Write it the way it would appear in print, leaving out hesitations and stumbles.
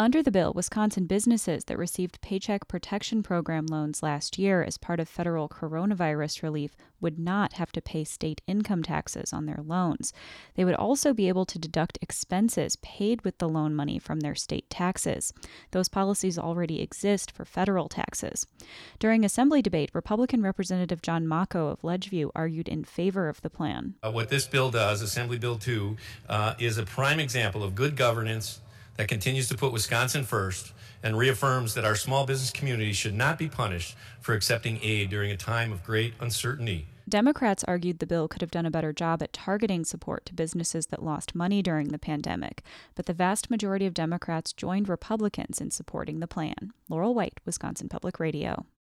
Under the bill, Wisconsin businesses that received Paycheck Protection Program loans last year as part of federal coronavirus relief would not have to pay state income taxes on their loans. They would also be able to deduct expenses paid with the loan money from their state taxes. Those policies already exist for federal taxes. During Assembly debate, Republican Representative John Mocco of Ledgeview argued in favor of the plan. What this bill does, Assembly Bill 2, is a prime example of good governance that continues to put Wisconsin first and reaffirms that our small business community should not be punished for accepting aid during a time of great uncertainty. Democrats argued the bill could have done a better job at targeting support to businesses that lost money during the pandemic, but the vast majority of Democrats joined Republicans in supporting the plan. Laurel White, Wisconsin Public Radio.